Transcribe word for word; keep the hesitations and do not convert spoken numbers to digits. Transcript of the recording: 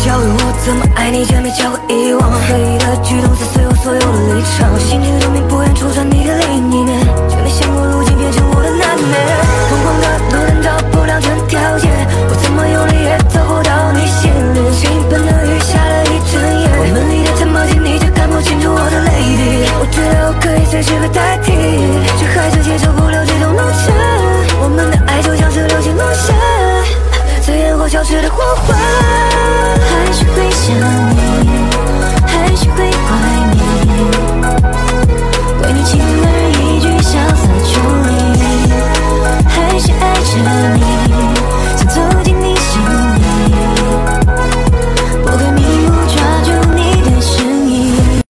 教会我怎么爱你，却没教会遗忘。刻意的举动撕碎我所有的立场，我心知肚明不愿戳穿你的另一面，却没想过如今变成我的难免。疯狂的